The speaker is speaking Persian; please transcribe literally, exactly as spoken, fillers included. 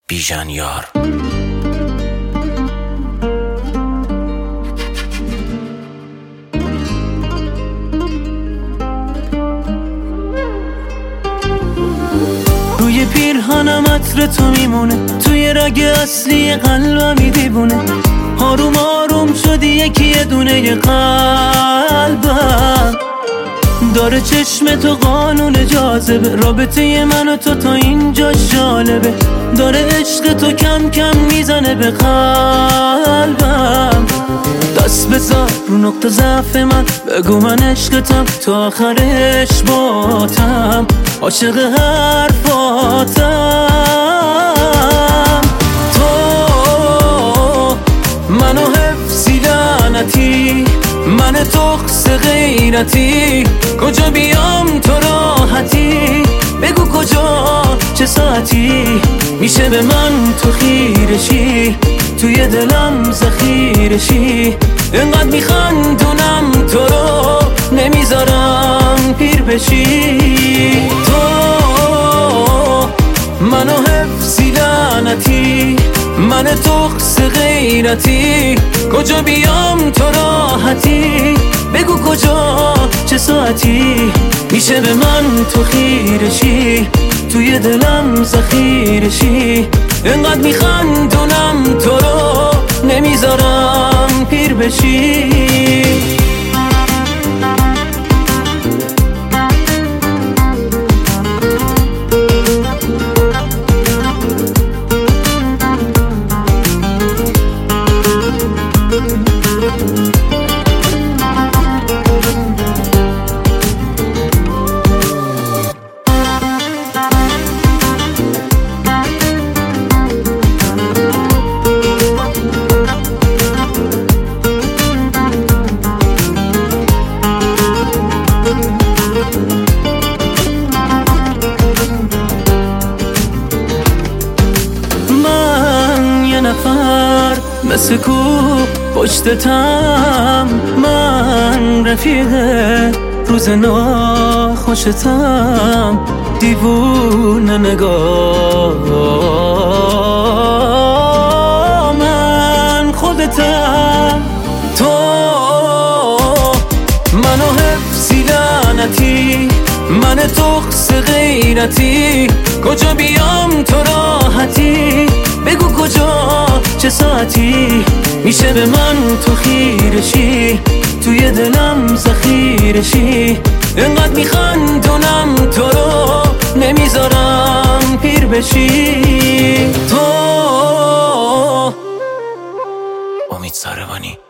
بیژن یار. روی پیرهنم عطر تو میمونه، توی رگ اصلی قلبم دیوونه. آروم آروم شدی یکی یه دونه قلبم، داره چشم تو قانون جاذبه. رابطه من و تو تا اینجا جالبه، داره عشق تو کم کم میزنه به قلبم. دست بذار رو نقطه ضعف من، بگو من عشقتم تا آخرش باتم، عاشق حرفاتم. تو منو حفظی لعنتی، من تخص غیرتی، کجا بیام تو راحتی؟ بگو کجا چه ساعتی میشه به من تو خیرشی، توی دلم ذخیرشی. انقدر میخندونم تو رو نمیذارم پیر بشی. تو منو حفظی لعنتی، من تخص غیرتی، کجا بیام تو راحتی؟ بگو کجا چه ساعتی میشه به من تو خیرشی، توی دلم ذخیرشی. انقدر میخندونم تو رو نمیذارم پیر بشی. نفر مثل کو پشتتم، من رفیق روز ناخوشتم، دیوونه نگاه من خودتم. تو منو حفظی لعنتی، من تخص غیرتی، کجا بیام تو راحتی؟ بگو کجا چه ساعتی میشه به من تو خیرشی، توی دلم ذخیرشی. انقدر میخندونم تو رو نمیذارم پیر بشی. تو امید ساروانی.